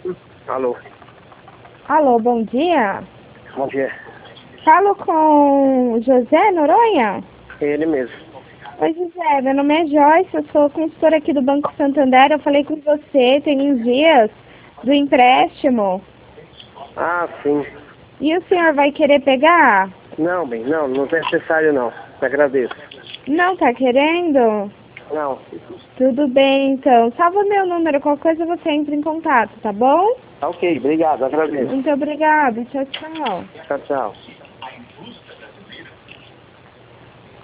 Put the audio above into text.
Alô, Alô, bom dia. bom dia. Falo com o José Noronha? Ele mesmo. Oi, José, meu nome é Joyce, eu sou consultora aqui do Banco Santander. Eu falei com você tem uns dias do empréstimo. Ah, sim. E o senhor vai querer pegar? Não, bem, não é necessário não. Te agradeço. Não tá querendo? Não. Tudo bem, então. Salva meu número, qualquer coisa você entra em contato, tá bom? Tá ok, obrigado, agradeço. Muito obrigada. Tchau, tchau. Tchau, tchau.